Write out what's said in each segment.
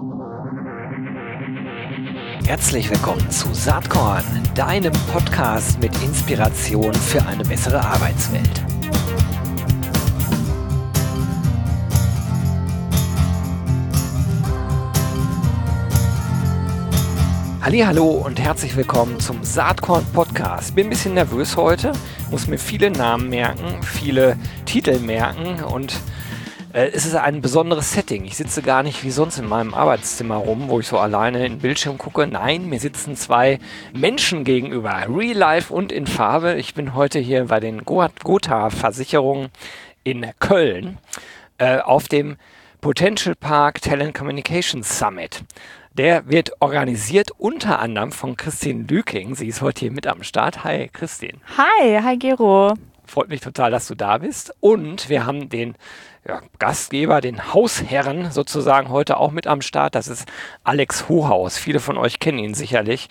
Herzlich willkommen zu Saatkorn, deinem Podcast mit Inspiration für eine bessere Arbeitswelt. Hallihallo und herzlich willkommen zum Saatkorn-Podcast. Bin ein bisschen nervös heute, muss mir viele Namen merken, viele Titel merken und es ist ein besonderes Setting. Ich sitze gar nicht wie sonst in meinem Arbeitszimmer rum, wo ich so alleine in den Bildschirm gucke. Nein, mir sitzen zwei Menschen gegenüber, real life und in Farbe. Ich bin heute hier bei den Gotha-Versicherungen in Köln auf dem Potential Park Talent Communications Summit. Der wird organisiert unter anderem von Christine Lüking. Sie ist heute hier mit am Start. Hi Christine. Hi Gero. Freut mich total, dass du da bist. Und wir haben den Gastgeber, den Hausherren sozusagen heute auch mit am Start. Das ist Alex Hohaus. Viele von euch kennen ihn sicherlich.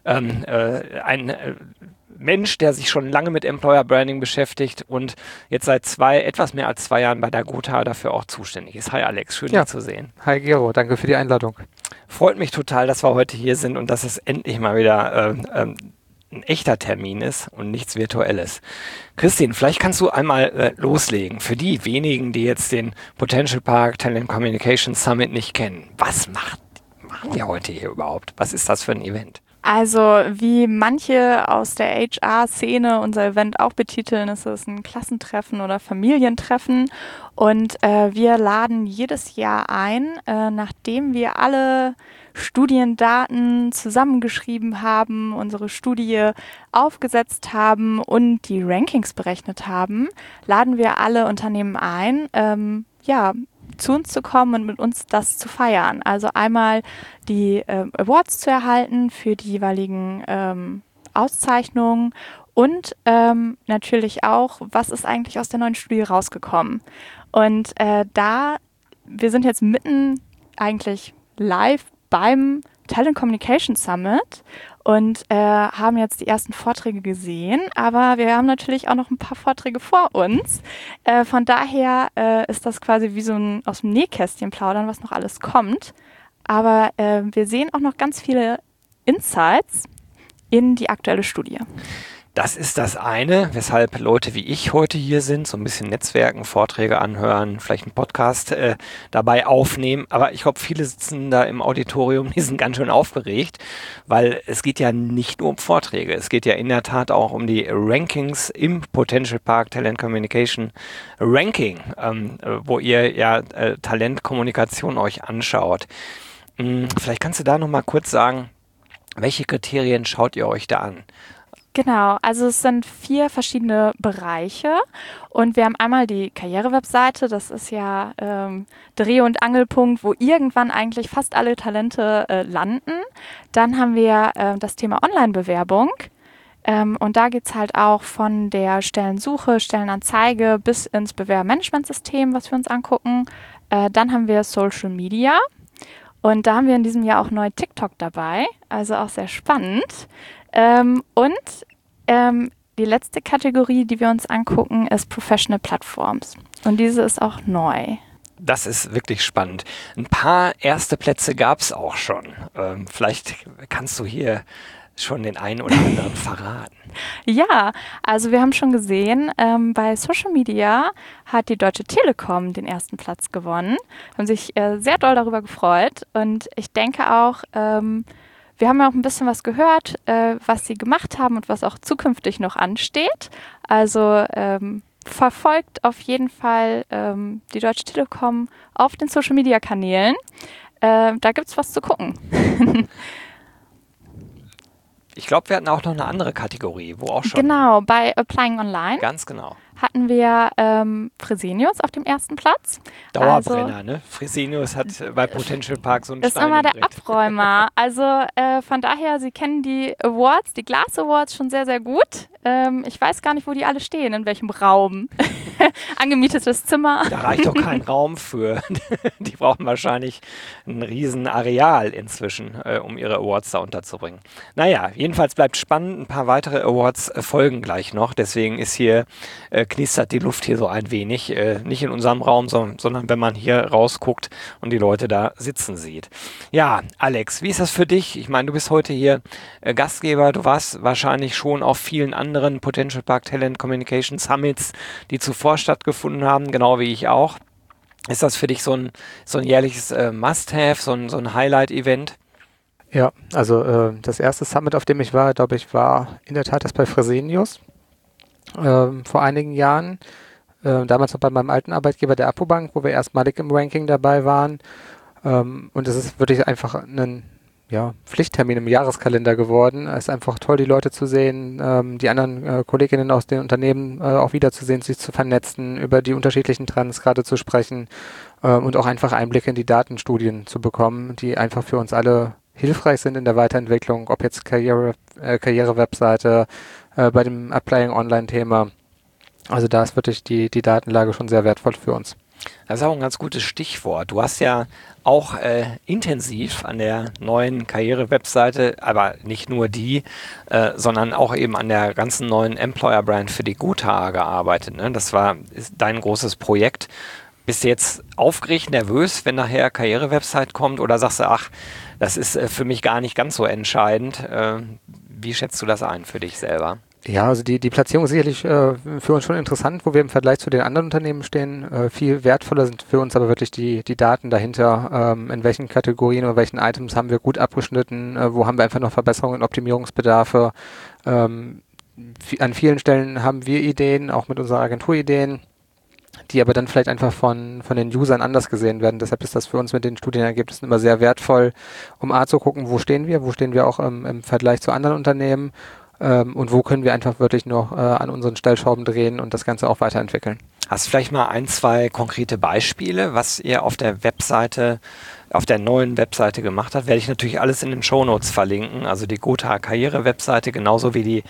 Ein Mensch, der sich schon lange mit Employer Branding beschäftigt und jetzt seit etwas mehr als 2 Jahren bei der Gotha dafür auch zuständig ist. Hi Alex, schön dich zu sehen. Hi Gero, danke für die Einladung. Freut mich total, dass wir heute hier sind und dass es endlich mal wieder ein echter Termin ist und nichts Virtuelles. Christine, vielleicht kannst du einmal loslegen. Für die wenigen, die jetzt den Potential Park Talent Communication Summit nicht kennen. Was machen wir heute hier überhaupt? Was ist das für ein Event? Also wie manche aus der HR-Szene unser Event auch betiteln, ist es ein Klassentreffen oder Familientreffen. Und wir laden jedes Jahr ein, nachdem wir alle Studiendaten zusammengeschrieben haben, unsere Studie aufgesetzt haben und die Rankings berechnet haben, laden wir alle Unternehmen ein, zu uns zu kommen und mit uns das zu feiern. Also einmal die Awards zu erhalten für die jeweiligen Auszeichnungen und natürlich auch, was ist eigentlich aus der neuen Studie rausgekommen. Und wir sind jetzt mitten eigentlich live beim Talent Communication Summit und haben jetzt die ersten Vorträge gesehen, aber wir haben natürlich auch noch ein paar Vorträge vor uns. Von daher ist das quasi wie so ein aus dem Nähkästchen plaudern, was noch alles kommt. Aber wir sehen auch noch ganz viele Insights in die aktuelle Studie. Das ist das eine, weshalb Leute wie ich heute hier sind, so ein bisschen Netzwerken, Vorträge anhören, vielleicht einen Podcast dabei aufnehmen. Aber ich glaube, viele sitzen da im Auditorium, die sind ganz schön aufgeregt, weil es geht ja nicht nur um Vorträge. Es geht ja in der Tat auch um die Rankings im Potential Park Talent Communication Ranking, wo ihr ja Talentkommunikation euch anschaut. Vielleicht kannst du da nochmal kurz sagen, welche Kriterien schaut ihr euch da an? Genau, also es sind 4 verschiedene Bereiche und wir haben einmal die Karriere-Webseite, das ist ja Dreh- und Angelpunkt, wo irgendwann eigentlich fast alle Talente landen. Dann haben wir das Thema Online-Bewerbung und da geht es halt auch von der Stellensuche, Stellenanzeige bis ins Bewerbermanagementsystem, was wir uns angucken. Dann haben wir Social Media und da haben wir in diesem Jahr auch neu TikTok dabei, also auch sehr spannend. Die letzte Kategorie, die wir uns angucken, ist Professional Platforms. Und diese ist auch neu. Das ist wirklich spannend. Ein paar erste Plätze gab es auch schon. Vielleicht kannst du hier schon den einen oder anderen verraten. Ja, also wir haben schon gesehen, bei Social Media hat die Deutsche Telekom den ersten Platz gewonnen. Haben sich sehr doll darüber gefreut. Und ich denke auch, wir haben ja auch ein bisschen was gehört, was sie gemacht haben und was auch zukünftig noch ansteht. Also verfolgt auf jeden Fall die Deutsche Telekom auf den Social-Media-Kanälen. Da gibt es was zu gucken. Ich glaube, wir hatten auch noch eine andere Kategorie, wo auch schon... Genau, bei Applying Online. Ganz genau. Hatten wir Fresenius auf dem ersten Platz. Dauerbrenner, ne? Fresenius hat bei Potential Park so einen Stein. Ist immer der Abräumer. Also von daher, Sie kennen die Awards, die Glass Awards schon sehr, sehr gut. Ich weiß gar nicht, wo die alle stehen, in welchem Raum. angemietetes Zimmer. Da reicht doch kein Raum für. Die brauchen wahrscheinlich ein riesen Areal inzwischen, um ihre Awards da unterzubringen. Naja, jedenfalls bleibt spannend. Ein paar weitere Awards folgen gleich noch. Deswegen ist hier, knistert die Luft hier so ein wenig. Nicht in unserem Raum, sondern wenn man hier rausguckt und die Leute da sitzen sieht. Ja, Alex, wie ist das für dich? Ich meine, du bist heute hier Gastgeber. Du warst wahrscheinlich schon auf vielen anderen Potential Park Talent Communication Summits, die zuvor stattgefunden haben, genau wie ich auch. Ist das für dich so ein jährliches Must-Have, so ein Highlight-Event? Ja, also das erste Summit, auf dem ich war, glaube ich, war in der Tat das bei Fresenius vor einigen Jahren. Damals noch bei meinem alten Arbeitgeber, der Apobank, wo wir erstmalig im Ranking dabei waren. Und es ist wirklich einfach ein Pflichttermin im Jahreskalender geworden. Es ist einfach toll, die Leute zu sehen, die anderen Kolleginnen aus den Unternehmen auch wiederzusehen, sich zu vernetzen, über die unterschiedlichen Trends gerade zu sprechen und auch einfach Einblicke in die Datenstudien zu bekommen, die einfach für uns alle hilfreich sind in der Weiterentwicklung, ob jetzt Karriere-Webseite, bei dem Applying Online-Thema. Also da ist wirklich die Datenlage schon sehr wertvoll für uns. Das ist auch ein ganz gutes Stichwort. Du hast ja auch intensiv an der neuen Karriere-Webseite, aber nicht nur die, sondern auch eben an der ganzen neuen Employer-Brand für die Gotha gearbeitet. Ne? Das ist dein großes Projekt. Bist du jetzt aufgeregt, nervös, wenn nachher Karriere-Website kommt, oder sagst du, ach, das ist für mich gar nicht ganz so entscheidend? Wie schätzt du das ein für dich selber? Ja, also die Platzierung ist sicherlich für uns schon interessant, wo wir im Vergleich zu den anderen Unternehmen stehen. Viel wertvoller sind für uns aber wirklich die Daten dahinter. In welchen Kategorien oder welchen Items haben wir gut abgeschnitten? Wo haben wir einfach noch Verbesserungen und Optimierungsbedarfe? An vielen Stellen haben wir Ideen, auch mit unserer Agentur Ideen, die aber dann vielleicht einfach von den Usern anders gesehen werden. Deshalb ist das für uns mit den Studienergebnissen immer sehr wertvoll, um zu gucken, wo stehen wir auch im Vergleich zu anderen Unternehmen. Und wo können wir einfach wirklich noch an unseren Stellschrauben drehen und das Ganze auch weiterentwickeln. Hast du vielleicht mal 1, 2 konkrete Beispiele, was ihr auf der Webseite, auf der neuen Webseite gemacht habt? Werde ich natürlich alles in den Shownotes verlinken, also die Gotha Karriere-Webseite, genauso wie die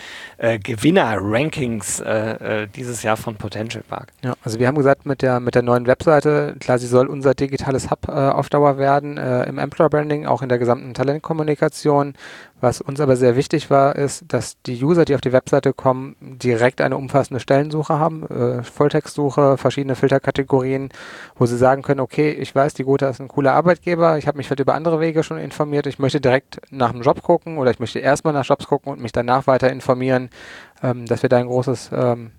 Gewinner-Rankings dieses Jahr von Potential Park. Ja, also wir haben gesagt, mit der neuen Webseite, klar, sie soll unser digitales Hub auf Dauer werden, im Employer Branding, auch in der gesamten Talentkommunikation. Was uns aber sehr wichtig war, ist, dass die User, die auf die Webseite kommen, direkt eine umfassende Stellensuche haben, Volltextsuche, verschiedene Filterkategorien, wo sie sagen können, okay, ich weiß, die Gotha ist ein cooler Arbeitgeber, ich habe mich vielleicht über andere Wege schon informiert, ich möchte direkt nach einem Job gucken oder ich möchte erstmal nach Jobs gucken und mich danach weiter informieren, dass wir da ein großes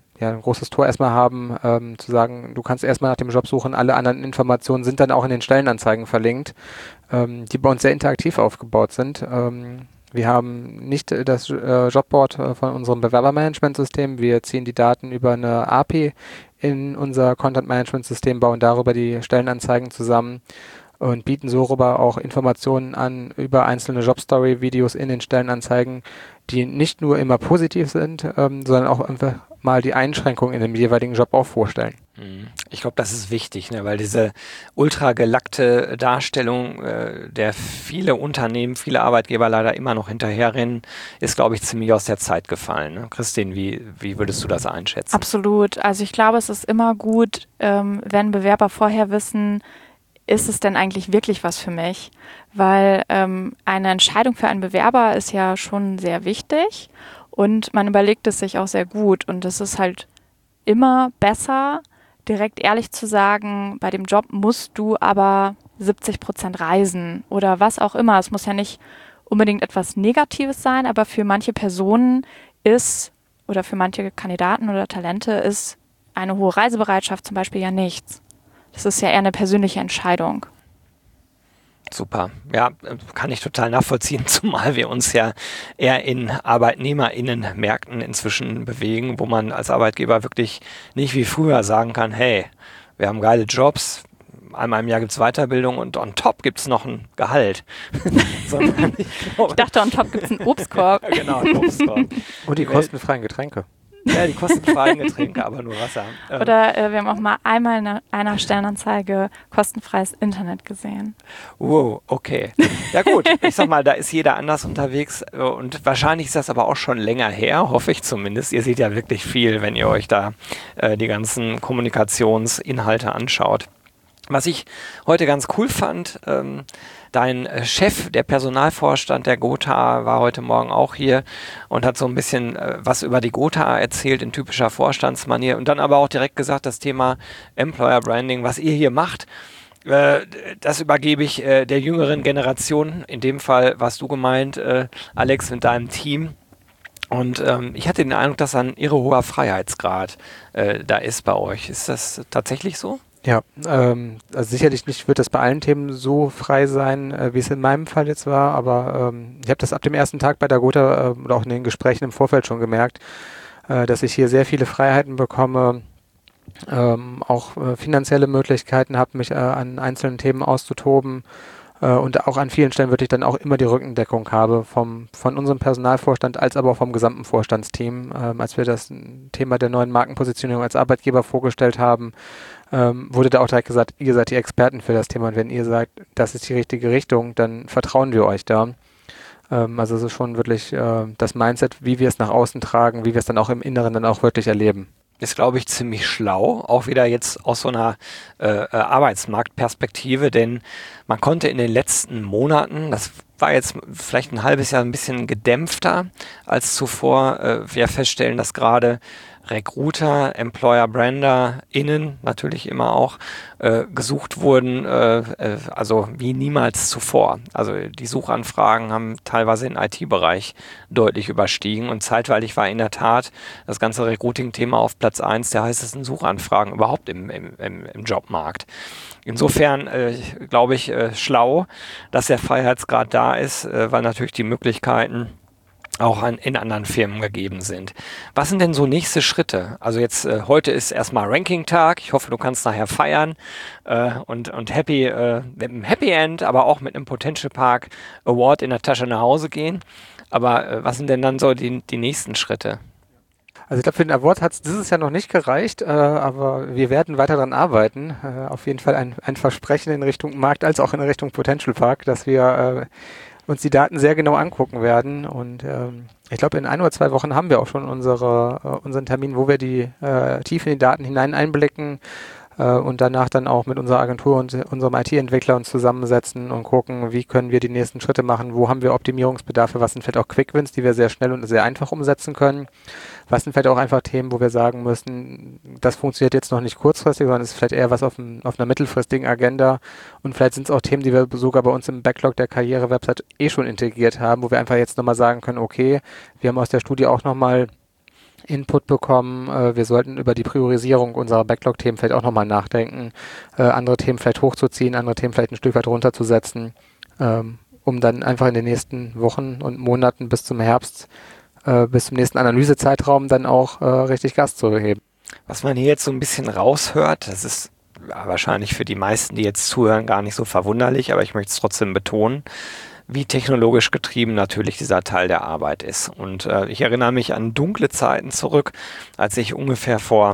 Tor erstmal haben, zu sagen, du kannst erstmal nach dem Job suchen, alle anderen Informationen sind dann auch in den Stellenanzeigen verlinkt, die bei uns sehr interaktiv aufgebaut sind. Wir haben nicht das Jobboard von unserem Bewerbermanagementsystem. Wir ziehen die Daten über eine API in unser Content-Management-System, bauen darüber die Stellenanzeigen zusammen und bieten so rüber auch Informationen an über einzelne Jobstory-Videos in den Stellenanzeigen, die nicht nur immer positiv sind, sondern auch einfach mal die Einschränkungen in dem jeweiligen Job auch vorstellen. Ich glaube, das ist wichtig, ne? Weil diese ultra gelackte Darstellung, der viele Unternehmen, viele Arbeitgeber leider immer noch hinterherrennen, ist, glaube ich, ziemlich aus der Zeit gefallen. Ne? Christine, wie würdest du das einschätzen? Absolut. Also ich glaube, es ist immer gut, wenn Bewerber vorher wissen, ist es denn eigentlich wirklich was für mich? Weil eine Entscheidung für einen Bewerber ist ja schon sehr wichtig und man überlegt es sich auch sehr gut. Und es ist halt immer besser, direkt ehrlich zu sagen, bei dem Job musst du aber 70% reisen oder was auch immer. Es muss ja nicht unbedingt etwas Negatives sein, aber für manche Personen ist oder für manche Kandidaten oder Talente ist eine hohe Reisebereitschaft zum Beispiel ja nichts. Das ist ja eher eine persönliche Entscheidung. Super. Ja, kann ich total nachvollziehen, zumal wir uns ja eher in ArbeitnehmerInnen-Märkten inzwischen bewegen, wo man als Arbeitgeber wirklich nicht wie früher sagen kann, hey, wir haben geile Jobs, einmal im Jahr gibt es Weiterbildung und on top gibt es noch ein Gehalt. Ich dachte, on top gibt es einen Obstkorb. Genau, einen Obstkorb. Und die kostenfreien Getränke. Ja, die kostenfreien Getränke, aber nur Wasser. Oder wir haben auch mal einmal in einer Stellenanzeige kostenfreies Internet gesehen. Wow, okay. Ja gut, ich sag mal, da ist jeder anders unterwegs und wahrscheinlich ist das aber auch schon länger her, hoffe ich zumindest. Ihr seht ja wirklich viel, wenn ihr euch da die ganzen Kommunikationsinhalte anschaut. Was ich heute ganz cool fand, dein Chef, der Personalvorstand der Gotha, war heute Morgen auch hier und hat so ein bisschen was über die Gotha erzählt in typischer Vorstandsmanier und dann aber auch direkt gesagt, das Thema Employer Branding, was ihr hier macht, das übergebe ich der jüngeren Generation. In dem Fall warst du gemeint, Alex, mit deinem Team. Und ich hatte den Eindruck, dass ein irre hoher Freiheitsgrad da ist bei euch. Ist das tatsächlich so? Ja, also sicherlich nicht wird das bei allen Themen so frei sein, wie es in meinem Fall jetzt war, aber ich habe das ab dem ersten Tag bei der Gotha oder auch in den Gesprächen im Vorfeld schon gemerkt, dass ich hier sehr viele Freiheiten bekomme, auch finanzielle Möglichkeiten habe, mich an einzelnen Themen auszutoben und auch an vielen Stellen wirklich dann auch immer die Rückendeckung habe von unserem Personalvorstand als aber auch vom gesamten Vorstandsteam. Als wir das Thema der neuen Markenpositionierung als Arbeitgeber vorgestellt haben, wurde da auch direkt gesagt, ihr seid die Experten für das Thema und wenn ihr sagt, das ist die richtige Richtung, dann vertrauen wir euch da. Also es ist schon wirklich das Mindset, wie wir es nach außen tragen, wie wir es dann auch im Inneren dann auch wirklich erleben. Ist, glaube ich, ziemlich schlau, auch wieder jetzt aus so einer Arbeitsmarktperspektive, denn man konnte in den letzten Monaten, das war jetzt vielleicht ein halbes Jahr ein bisschen gedämpfter als zuvor, wir feststellen, dass gerade Recruiter, Employer Brander, innen natürlich immer auch gesucht wurden, also wie niemals zuvor. Also die Suchanfragen haben teilweise den IT-Bereich deutlich überstiegen und zeitweilig war in der Tat das ganze Recruiting-Thema auf Platz 1 der heißesten Suchanfragen überhaupt im Jobmarkt. Insofern glaube ich schlau, dass der Freiheitsgrad da ist, weil natürlich die Möglichkeiten auch in anderen Firmen gegeben sind. Was sind denn so nächste Schritte? Also jetzt, heute ist erstmal Ranking-Tag. Ich hoffe, du kannst nachher feiern und happy, mit einem Happy End, aber auch mit einem Potential Park Award in der Tasche nach Hause gehen. Aber was sind denn dann so die nächsten Schritte? Also ich glaube, für den Award hat es dieses Jahr noch nicht gereicht, aber wir werden weiter daran arbeiten. Auf jeden Fall ein Versprechen in Richtung Markt als auch in Richtung Potential Park, dass wir uns die Daten sehr genau angucken werden und ich glaube, in 1 oder 2 Wochen haben wir auch schon unseren Termin, wo wir tief in die Daten hinein einblicken und danach dann auch mit unserer Agentur und unserem IT-Entwickler uns zusammensetzen und gucken, wie können wir die nächsten Schritte machen, wo haben wir Optimierungsbedarfe, was sind vielleicht auch Quick-Wins, die wir sehr schnell und sehr einfach umsetzen können, was sind vielleicht auch einfach Themen, wo wir sagen müssen, das funktioniert jetzt noch nicht kurzfristig, sondern es ist vielleicht eher was auf einer mittelfristigen Agenda und vielleicht sind es auch Themen, die wir sogar bei uns im Backlog der Karriere-Website schon integriert haben, wo wir einfach jetzt nochmal sagen können, okay, wir haben aus der Studie auch nochmal Input bekommen. Wir sollten über die Priorisierung unserer Backlog-Themen vielleicht auch nochmal nachdenken, andere Themen vielleicht hochzuziehen, andere Themen vielleicht ein Stück weit runterzusetzen, um dann einfach in den nächsten Wochen und Monaten bis zum Herbst, bis zum nächsten Analysezeitraum dann auch richtig Gas zu heben. Was man hier jetzt so ein bisschen raushört, das ist wahrscheinlich für die meisten, die jetzt zuhören, gar nicht so verwunderlich, aber ich möchte es trotzdem betonen, wie technologisch getrieben natürlich dieser Teil der Arbeit ist. Und ich erinnere mich an dunkle Zeiten zurück, als ich ungefähr vor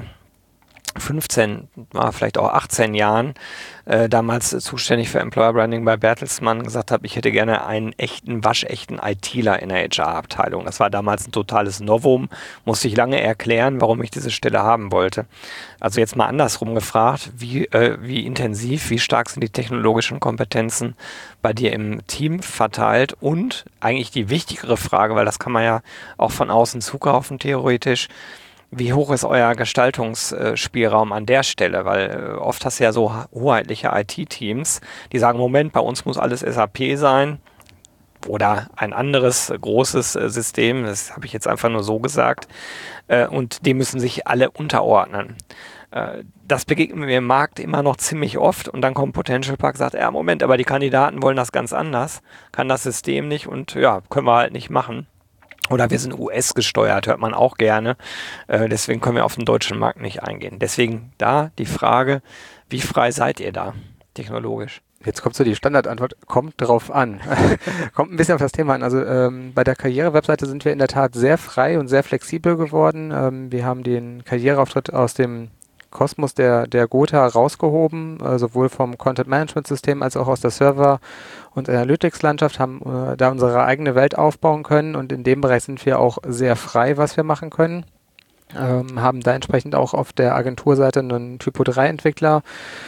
15, vielleicht auch 18 Jahren, damals zuständig für Employer Branding bei Bertelsmann, gesagt habe, ich hätte gerne einen waschechten ITler in der HR-Abteilung. Das war damals ein totales Novum, musste ich lange erklären, warum ich diese Stelle haben wollte. Also jetzt mal andersrum gefragt, wie intensiv, wie stark sind die technologischen Kompetenzen bei dir im Team verteilt und eigentlich die wichtigere Frage, weil das kann man ja auch von außen zukaufen theoretisch, wie hoch ist euer Gestaltungsspielraum an der Stelle? Weil oft hast du ja so hoheitliche IT-Teams, die sagen, Moment, bei uns muss alles SAP sein oder ein anderes großes System, das habe ich jetzt einfach nur so gesagt, und dem müssen sich alle unterordnen. Das begegnet mir im Markt immer noch ziemlich oft und dann kommt Potential Park und sagt, ja Moment, aber die Kandidaten wollen das ganz anders, kann das System nicht und ja, können wir halt nicht machen. Oder wir sind US-gesteuert, hört man auch gerne. Deswegen können wir auf den deutschen Markt nicht eingehen. Deswegen da die Frage, wie frei seid ihr da technologisch? Jetzt kommt so die Standardantwort, kommt drauf an. Kommt ein bisschen auf das Thema an. Also bei der Karriere-Webseite sind wir in der Tat sehr frei und sehr flexibel geworden. Wir haben den Karriereauftritt aus dem Kosmos der Gotha rausgehoben, sowohl vom Content-Management-System als auch aus der Server- und Analytics-Landschaft, haben da unsere eigene Welt aufbauen können und in dem Bereich sind wir auch sehr frei, was wir machen können. Haben da entsprechend auch auf der Agenturseite einen Typo-3-Entwickler,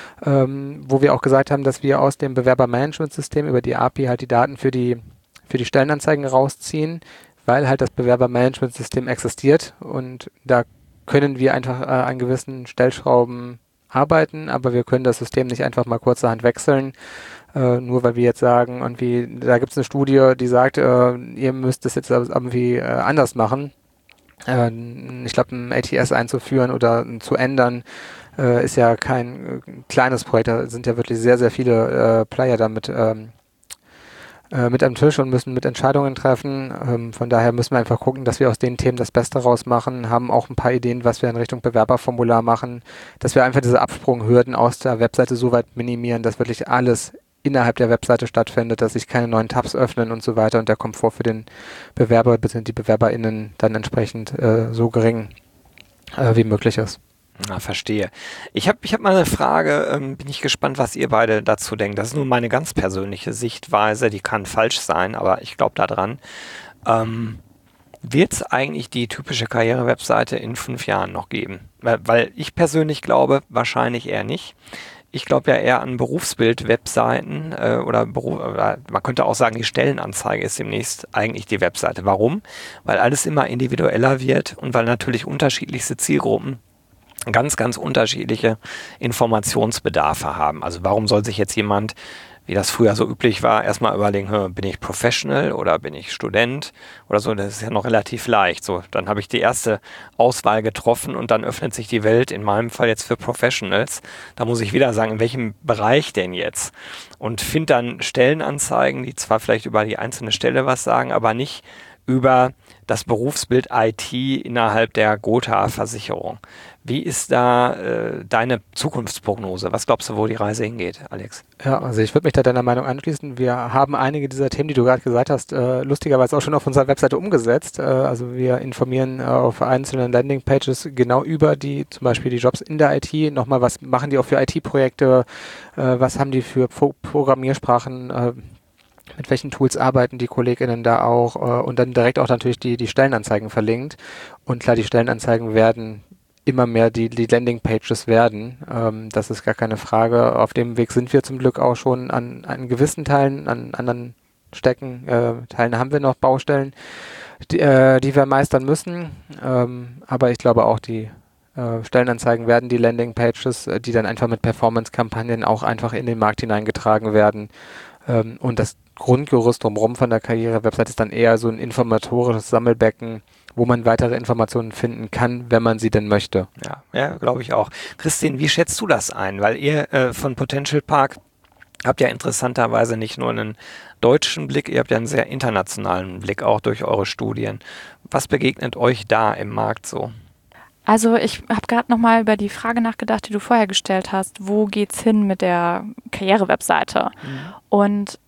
wo wir auch gesagt haben, dass wir aus dem Bewerbermanagementsystem über die API halt die Daten für die Stellenanzeigen rausziehen, weil halt das Bewerbermanagementsystem existiert und da können wir einfach an gewissen Stellschrauben arbeiten, aber wir können das System nicht einfach mal kurzerhand wechseln, nur weil wir jetzt sagen, irgendwie, da gibt es eine Studie, die sagt, ihr müsst es jetzt irgendwie anders machen. Ich glaube, ein ATS einzuführen oder zu ändern, ist ja kein kleines Projekt. Da sind ja wirklich sehr, sehr viele Player damit mit am Tisch und müssen mit Entscheidungen treffen. Von daher müssen wir einfach gucken, dass wir aus den Themen das Beste rausmachen, haben auch ein paar Ideen, was wir in Richtung Bewerberformular machen, dass wir einfach diese Absprunghürden aus der Webseite so weit minimieren, dass wirklich alles innerhalb der Webseite stattfindet, dass sich keine neuen Tabs öffnen und so weiter und der Komfort für den Bewerber bzw. die BewerberInnen dann entsprechend so gering wie möglich ist. Na, verstehe. Ich hab mal eine Frage, bin ich gespannt, was ihr beide dazu denkt. Das ist nur meine ganz persönliche Sichtweise, die kann falsch sein, aber ich glaube da dran. Wird es eigentlich die typische Karriere-Webseite in 5 Jahren noch geben? Weil ich persönlich glaube, wahrscheinlich eher nicht. Ich glaube ja eher an Berufsbild-Webseiten oder man könnte auch sagen, die Stellenanzeige ist demnächst eigentlich die Webseite. Warum? Weil alles immer individueller wird und weil natürlich unterschiedlichste Zielgruppen ganz, ganz unterschiedliche Informationsbedarfe haben. Also warum soll sich jetzt jemand, wie das früher so üblich war, erstmal überlegen, bin ich Professional oder bin ich Student oder so, das ist ja noch relativ leicht. So, dann habe ich die erste Auswahl getroffen und dann öffnet sich die Welt, in meinem Fall jetzt für Professionals. Da muss ich wieder sagen, in welchem Bereich denn jetzt? Und finde dann Stellenanzeigen, die zwar vielleicht über die einzelne Stelle was sagen, aber nicht über das Berufsbild IT innerhalb der Gotha-Versicherung. Wie ist da deine Zukunftsprognose? Was glaubst du, wo die Reise hingeht, Alex? Ja, also ich würde mich da deiner Meinung anschließen. Wir haben einige dieser Themen, die du gerade gesagt hast, lustigerweise auch schon auf unserer Webseite umgesetzt. Also wir informieren auf einzelnen Landingpages genau über zum Beispiel die Jobs in der IT. Nochmal, was machen die auch für IT-Projekte? Was haben die für Programmiersprachen? Mit welchen Tools arbeiten die KollegInnen da auch? Und dann direkt auch natürlich die Stellenanzeigen verlinkt. Und klar, die Stellenanzeigen werden immer mehr die Landingpages werden. Das ist gar keine Frage. Auf dem Weg sind wir zum Glück auch schon an gewissen Teilen, an anderen Teilen haben wir noch Baustellen, die wir meistern müssen. Aber ich glaube auch, die Stellenanzeigen werden die Landingpages, die dann einfach mit Performance-Kampagnen auch einfach in den Markt hineingetragen werden. Und das Grundgerüst drumherum von der Karriere-Website ist dann eher so ein informatorisches Sammelbecken, wo man weitere Informationen finden kann, wenn man sie denn möchte. Ja, glaube ich auch. Christine, wie schätzt du das ein? Weil ihr von Potential Park habt ja interessanterweise nicht nur einen deutschen Blick, ihr habt ja einen sehr internationalen Blick, auch durch eure Studien. Was begegnet euch da im Markt so? Also ich habe gerade nochmal über die Frage nachgedacht, die du vorher gestellt hast. Wo geht's hin mit der Karriere-Webseite? Und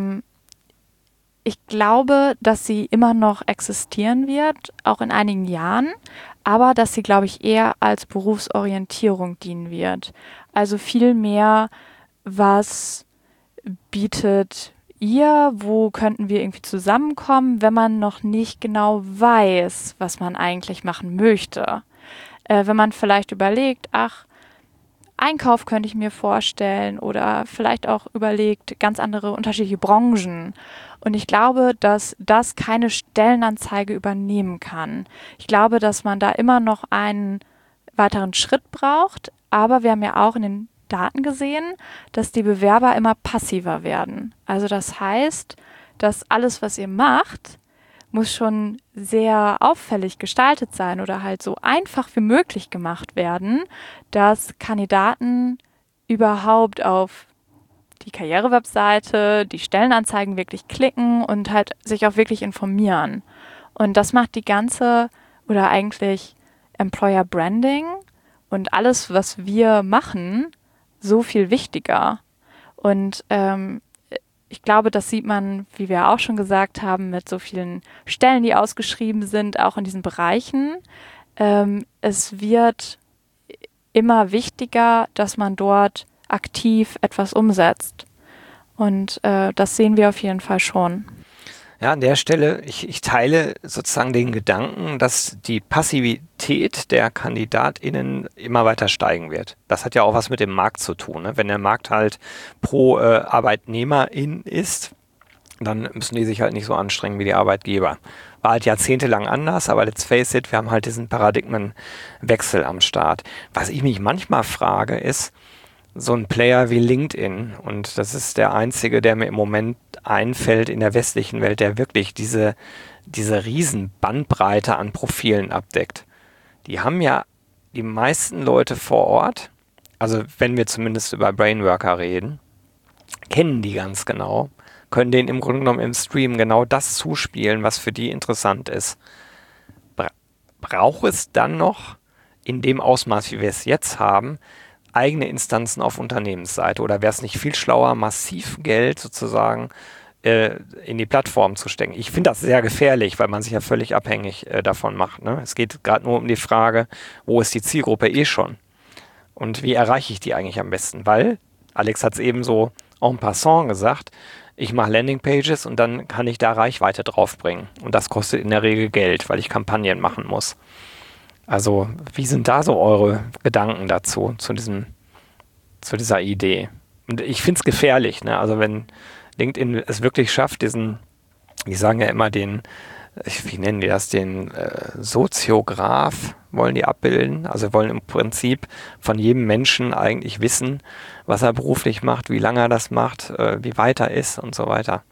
ich glaube, dass sie immer noch existieren wird, auch in einigen Jahren, aber dass sie, glaube ich, eher als Berufsorientierung dienen wird. Also viel mehr, was bietet ihr, wo könnten wir irgendwie zusammenkommen, wenn man noch nicht genau weiß, was man eigentlich machen möchte. Wenn man vielleicht überlegt, Einkauf könnte ich mir vorstellen oder vielleicht auch überlegt, ganz andere unterschiedliche Branchen. Und ich glaube, dass das keine Stellenanzeige übernehmen kann. Ich glaube, dass man da immer noch einen weiteren Schritt braucht, aber wir haben ja auch in den Daten gesehen, dass die Bewerber immer passiver werden. Also das heißt, dass alles, was ihr macht, muss schon sehr auffällig gestaltet sein oder halt so einfach wie möglich gemacht werden, dass Kandidaten überhaupt auf die Karriere-Webseite, die Stellenanzeigen wirklich klicken und halt sich auch wirklich informieren. Und das macht die ganze oder eigentlich Employer Branding und alles, was wir machen, so viel wichtiger. Und ich glaube, das sieht man, wie wir auch schon gesagt haben, mit so vielen Stellen, die ausgeschrieben sind, auch in diesen Bereichen. Es wird immer wichtiger, dass man dort aktiv etwas umsetzt. Und das sehen wir auf jeden Fall schon. Ja, an der Stelle, ich teile sozusagen den Gedanken, dass die Passivität der KandidatInnen immer weiter steigen wird. Das hat ja auch was mit dem Markt zu tun. Ne? Wenn der Markt halt pro Arbeitnehmerin ist, dann müssen die sich halt nicht so anstrengen wie die Arbeitgeber. War halt jahrzehntelang anders, aber let's face it, wir haben halt diesen Paradigmenwechsel am Start. Was ich mich manchmal frage, ist, so ein Player wie LinkedIn, und das ist der einzige, der mir im Moment einfällt in der westlichen Welt, der wirklich diese riesen Bandbreite an Profilen abdeckt. Die haben ja die meisten Leute vor Ort, also wenn wir zumindest über Brainworker reden, kennen die ganz genau, können denen im Grunde genommen im Stream genau das zuspielen, was für die interessant ist. Braucht es dann noch in dem Ausmaß, wie wir es jetzt haben, eigene Instanzen auf Unternehmensseite, oder wäre es nicht viel schlauer, massiv Geld sozusagen in die Plattform zu stecken? Ich finde das sehr gefährlich, weil man sich ja völlig abhängig davon macht. Ne? Es geht gerade nur um die Frage, wo ist die Zielgruppe schon? Und wie erreiche ich die eigentlich am besten? Weil, Alex hat es eben so en passant gesagt, ich mache Landingpages und dann kann ich da Reichweite draufbringen. Und das kostet in der Regel Geld, weil ich Kampagnen machen muss. Also, wie sind da so eure Gedanken dazu, zu dieser Idee? Und ich finde es gefährlich, ne? Also wenn LinkedIn es wirklich schafft, die sagen ja immer wie nennen die das, den Soziograph wollen die abbilden. Also wollen im Prinzip von jedem Menschen eigentlich wissen, was er beruflich macht, wie lange er das macht, wie weit er ist und so weiter.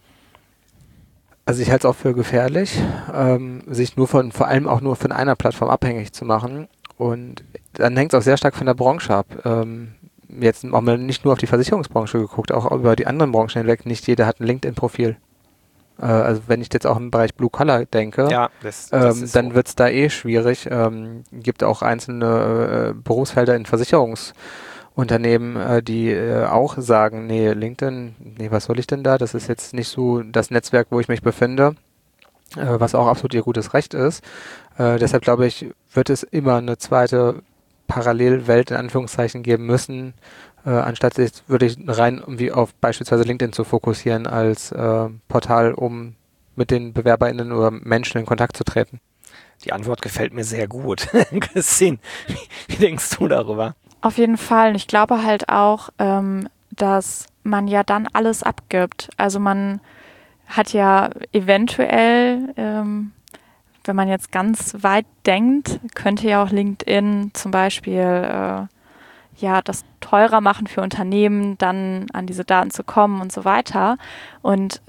Also ich halte es auch für gefährlich, sich vor allem auch nur von einer Plattform abhängig zu machen. Und dann hängt es auch sehr stark von der Branche ab. Jetzt haben wir nicht nur auf die Versicherungsbranche geguckt, auch über die anderen Branchen hinweg. Nicht jeder hat ein LinkedIn-Profil. Also wenn ich jetzt auch im Bereich Blue Collar denke, ja, das ist dann so. wird es da schwierig. Gibt auch einzelne Berufsfelder in Versicherungsunternehmen, die auch sagen, nee, LinkedIn, nee, was soll ich denn da? Das ist jetzt nicht so das Netzwerk, wo ich mich befinde, was auch absolut ihr gutes Recht ist. Deshalb glaube ich, wird es immer eine zweite Parallelwelt in Anführungszeichen geben müssen, anstatt sich wirklich rein irgendwie auf beispielsweise LinkedIn zu fokussieren als Portal, um mit den BewerberInnen oder Menschen in Kontakt zu treten. Die Antwort gefällt mir sehr gut. Christine, wie denkst du darüber? Auf jeden Fall. Ich glaube halt auch, dass man ja dann alles abgibt. Also man hat ja eventuell, wenn man jetzt ganz weit denkt, könnte ja auch LinkedIn zum Beispiel das teurer machen für Unternehmen, dann an diese Daten zu kommen und so weiter. Und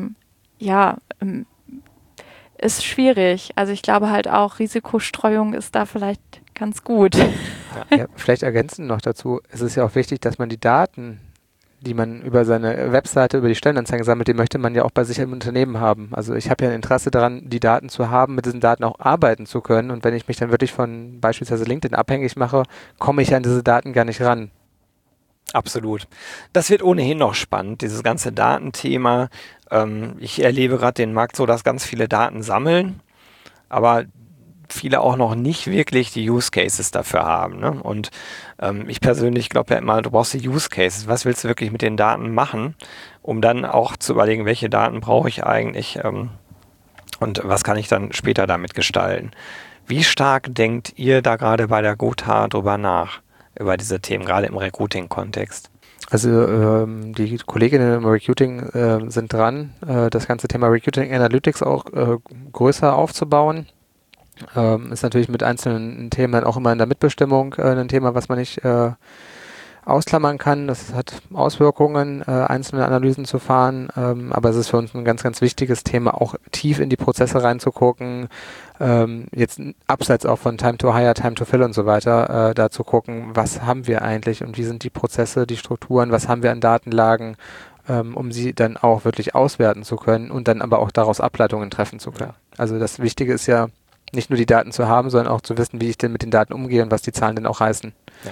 ist schwierig. Also ich glaube halt auch, Risikostreuung ist da vielleicht ganz gut. Ja, vielleicht ergänzend noch dazu, es ist ja auch wichtig, dass man die Daten, die man über seine Webseite, über die Stellenanzeigen sammelt, die möchte man ja auch bei sich im Unternehmen haben. Also ich habe ja ein Interesse daran, die Daten zu haben, mit diesen Daten auch arbeiten zu können. Und wenn ich mich dann wirklich von beispielsweise LinkedIn abhängig mache, komme ich an diese Daten gar nicht ran. Absolut. Das wird ohnehin noch spannend, dieses ganze Datenthema. Ich erlebe gerade den Markt so, dass ganz viele Daten sammeln, aber viele auch noch nicht wirklich die Use Cases dafür haben. Ne? Und ich persönlich glaube ja immer, du brauchst die Use Cases. Was willst du wirklich mit den Daten machen, um dann auch zu überlegen, welche Daten brauche ich eigentlich und was kann ich dann später damit gestalten. Wie stark denkt ihr da gerade bei der Gotha drüber nach, über diese Themen, gerade im Recruiting-Kontext? Also die Kolleginnen im Recruiting sind dran, das ganze Thema Recruiting Analytics auch größer aufzubauen. Ist natürlich mit einzelnen Themen dann auch immer in der Mitbestimmung ein Thema, was man nicht ausklammern kann. Das hat Auswirkungen, einzelne Analysen zu fahren, aber es ist für uns ein ganz, ganz wichtiges Thema, auch tief in die Prozesse reinzugucken, jetzt abseits auch von Time to Hire, Time to Fill und so weiter, da zu gucken, was haben wir eigentlich und wie sind die Prozesse, die Strukturen, was haben wir an Datenlagen, um sie dann auch wirklich auswerten zu können und dann aber auch daraus Ableitungen treffen zu können. Also das Wichtige ist ja, nicht nur die Daten zu haben, sondern auch zu wissen, wie ich denn mit den Daten umgehe und was die Zahlen denn auch heißen. Ja.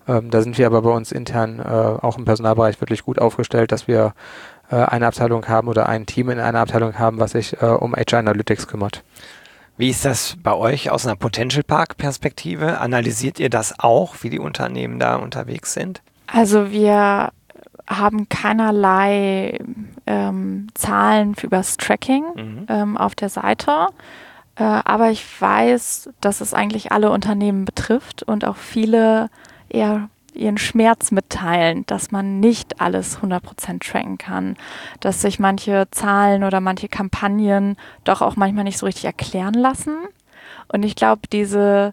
Da sind wir aber bei uns intern auch im Personalbereich wirklich gut aufgestellt, dass wir eine Abteilung haben oder ein Team in einer Abteilung haben, was sich um HR Analytics kümmert. Wie ist das bei euch aus einer Potential Park-Perspektive? Analysiert ihr das auch, wie die Unternehmen da unterwegs sind? Also wir haben keinerlei Zahlen über das Tracking auf der Seite. Aber ich weiß, dass es eigentlich alle Unternehmen betrifft und auch viele eher ihren Schmerz mitteilen, dass man nicht alles 100% tracken kann, dass sich manche Zahlen oder manche Kampagnen doch auch manchmal nicht so richtig erklären lassen. Und ich glaube, diese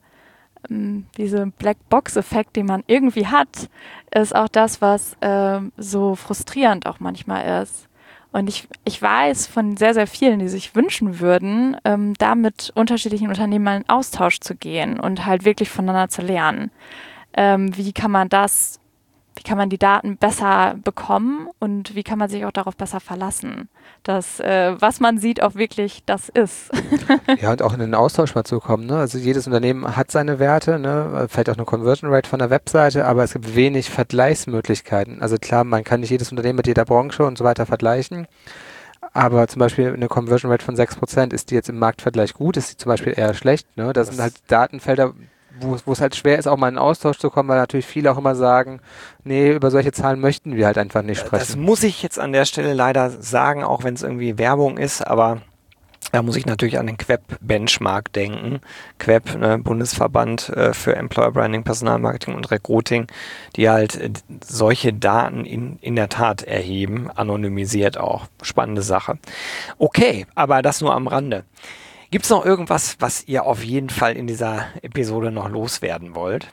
Blackbox-Effekt, den man irgendwie hat, ist auch das, was so frustrierend auch manchmal ist. Und ich weiß von sehr, sehr vielen, die sich wünschen würden, da mit unterschiedlichen Unternehmen mal in Austausch zu gehen und halt wirklich voneinander zu lernen. Wie kann man die Daten besser bekommen und wie kann man sich auch darauf besser verlassen, dass was man sieht auch wirklich das ist. Ja, und auch in den Austausch mal zu kommen. Ne? Also jedes Unternehmen hat seine Werte, ne? Vielleicht auch eine Conversion Rate von der Webseite, aber es gibt wenig Vergleichsmöglichkeiten. Also klar, man kann nicht jedes Unternehmen mit jeder Branche und so weiter vergleichen. Aber zum Beispiel eine Conversion Rate von 6%, ist die jetzt im Marktvergleich gut, ist die zum Beispiel eher schlecht. Ne? Das sind halt Datenfelder, wo es halt schwer ist, auch mal in Austausch zu kommen, weil natürlich viele auch immer sagen, nee, über solche Zahlen möchten wir halt einfach nicht sprechen. Das muss ich jetzt an der Stelle leider sagen, auch wenn es irgendwie Werbung ist, aber da muss ich natürlich an den QEP-Benchmark denken. QEP, ne, Bundesverband für Employer Branding, Personalmarketing und Recruiting, die halt solche Daten in der Tat erheben, anonymisiert auch. Spannende Sache. Okay, aber das nur am Rande. Gibt es noch irgendwas, was ihr auf jeden Fall in dieser Episode noch loswerden wollt?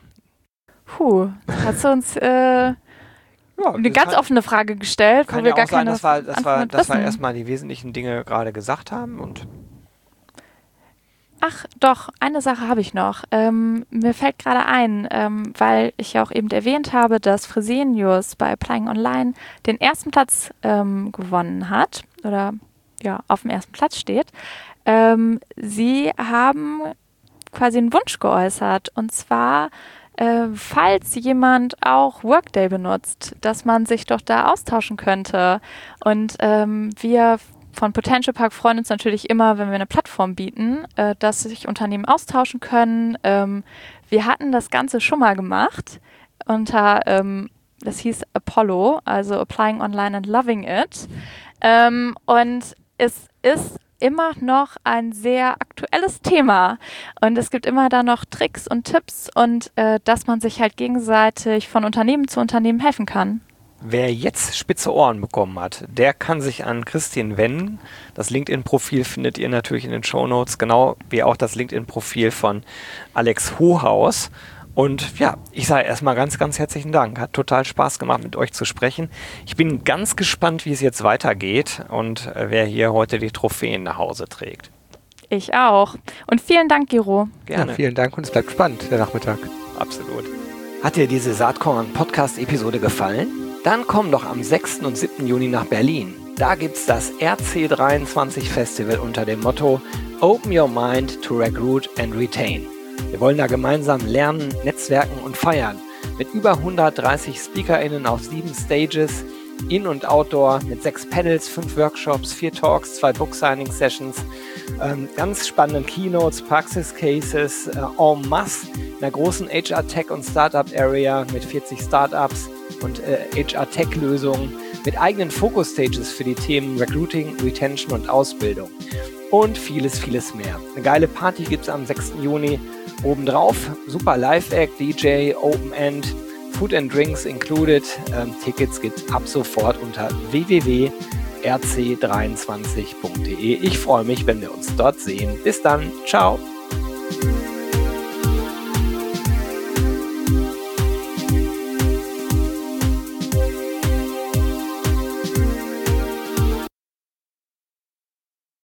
Hast du uns eine ganz offene Frage gestellt, wo wir gar keine Antwort wissen. Dass wir erstmal die wesentlichen Dinge gerade gesagt haben. Und ach doch, eine Sache habe ich noch. Mir fällt gerade ein, weil ich ja auch eben erwähnt habe, dass Fresenius bei Applying Online den ersten Platz gewonnen hat oder ja auf dem ersten Platz steht. Sie haben quasi einen Wunsch geäußert und zwar, falls jemand auch Workday benutzt, dass man sich doch da austauschen könnte. Und wir von Potential Park freuen uns natürlich immer, wenn wir eine Plattform bieten, dass sich Unternehmen austauschen können. Wir hatten das Ganze schon mal gemacht unter, das hieß Apollo, also Applying Online and Loving It. Und es ist immer noch ein sehr aktuelles Thema und es gibt immer da noch Tricks und Tipps und dass man sich halt gegenseitig von Unternehmen zu Unternehmen helfen kann. Wer jetzt spitze Ohren bekommen hat, der kann sich an Christine wenden. Das LinkedIn-Profil findet ihr natürlich in den Shownotes, genau wie auch das LinkedIn-Profil von Alex Hohaus. Und ja, ich sage erstmal ganz, ganz herzlichen Dank. Hat total Spaß gemacht, mit euch zu sprechen. Ich bin ganz gespannt, wie es jetzt weitergeht und wer hier heute die Trophäen nach Hause trägt. Ich auch. Und vielen Dank, Gero. Gerne. Ja, vielen Dank und es bleibt spannend, der Nachmittag. Absolut. Hat dir diese Saatkorn-Podcast-Episode gefallen? Dann komm doch am 6. und 7. Juni nach Berlin. Da gibt's das RC23 Festival unter dem Motto Open Your Mind to Recruit and Retain. Wir wollen da gemeinsam lernen, netzwerken und feiern. Mit über 130 SpeakerInnen auf 7 Stages, In- und Outdoor, mit 6 Panels, 5 Workshops, 4 Talks, 2 Book-Signing-Sessions, ganz spannenden Keynotes, Praxis-Cases, en masse, in einer großen HR-Tech- und Startup-Area mit 40 Startups und HR-Tech-Lösungen, mit eigenen Focus-Stages für die Themen Recruiting, Retention und Ausbildung. Und vieles, vieles mehr. Eine geile Party gibt es am 6. Juni obendrauf. Super Live-Act, DJ, Open End, Food and Drinks included. Tickets gibt es ab sofort unter www.rc23.de. Ich freue mich, wenn wir uns dort sehen. Bis dann. Ciao.